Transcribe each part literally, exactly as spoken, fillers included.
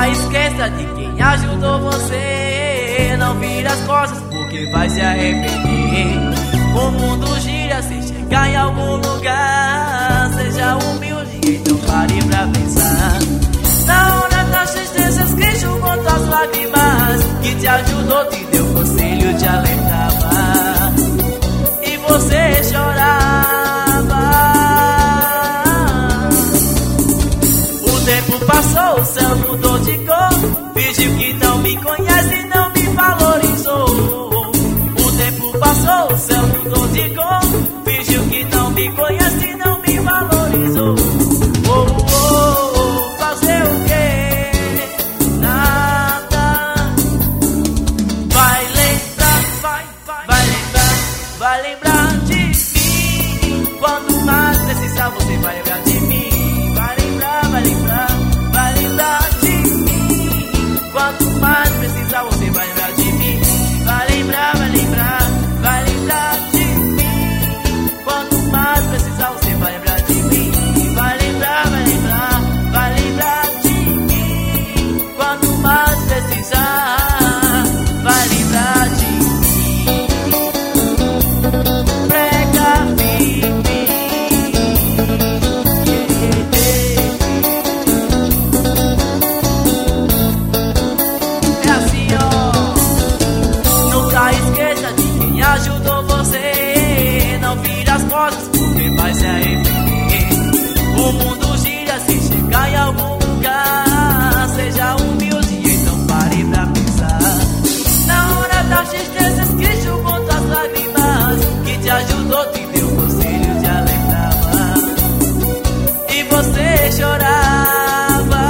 esqueça de quem ajudou você. Não vire as costas porque vai se arrepender. O mundo gira se chegar em algum lugar. Seja humilde, então pare pra pensar. Na hora das tristezas que enxugou tuas lágrimas, que te ajudou, te deu conselho, te alertava e você chorava. O tempo passou, o céu mudou de cor. Fingiu que não me conhece e não me valorizou. O tempo passou, o céu mudou de cor. Fingiu que não me conhece e não me valorizou. Oh, oh, oh, fazer o quê? Nada. Vai lembrar, vai, vai, vai lembrar, vai lembrar de mim. Quando mais precisar, você vai lembrar de mim. Vai lembrar, vai lembrar, vai lembrar de mim. Quanto mais precisar, você vai lembrar de mim. Vai lembrar, vai lembrar, vai lembrar de mim. Quanto mais precisar, você vai lembrar de mim. Vai lembrar, vai lembrar, vai lembrar de mim. Quanto mais precisar, vai lembrar de mim. Prega firme. É assim, ó. Nunca esqueça de quem ajudou você. Não vire as costas porque vai se arrepender. O mundo gira se chegar em algum lugar. Seja humilde, então pare pra pensar. Na hora das tristezas que enxugou tuas lágrimas, que te ajudou, te deu conselho, te alertava e você chorava.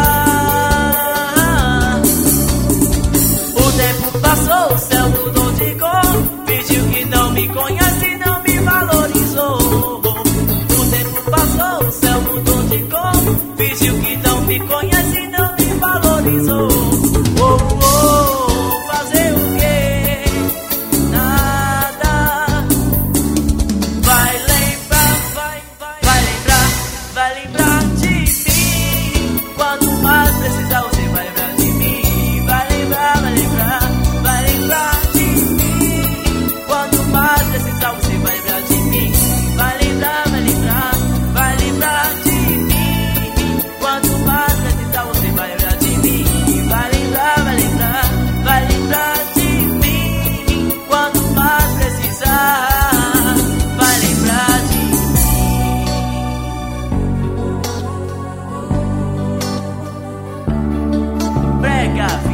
O tempo passou, o céu mudou de cor. Fingiu que não me conhece e não me valorizou. O tempo passou, o céu mudou de cor. Fingiu que não me conhece e não me valorizou. Oh, oh, fazer o quê? Nada. Vai lembrar, vai, vai, vai lembrar, vai lembrar de mim. Quanto mais precisar, você vai lembrar de mim. Vai lembrar, vai lembrar, vai lembrar de mim. Quanto mais precisar, você vai lembrar de mim. Vai lembrar, vai lembrar, vai lembrar de mim. Quanto mais precisar, você vai lembrar de mim. Vai lembrar, vai lembrar, vai lembrar de mim. Quanto mais precisar, vai lembrar de mim. Prega